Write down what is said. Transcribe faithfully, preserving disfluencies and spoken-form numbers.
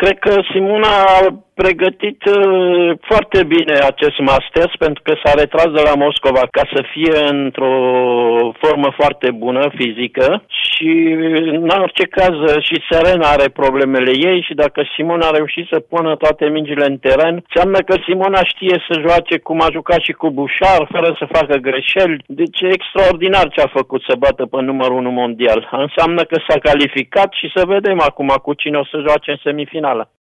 Cred că Simona a pregătit uh, foarte bine acest Masters pentru că s-a retras de la Moscova ca să fie într-o formă foarte bună fizică și în orice caz și Serena are problemele ei și dacă Simona a reușit să pună toate mingile în teren, înseamnă că Simona știe să joace cum a jucat și cu Bouchard, fără să facă greșeli. Deci e extraordinar ce a făcut să bată pe numărul unu mondial. Înseamnă că s-a calificat și să vedem acum cu cine o să joace în semifinală.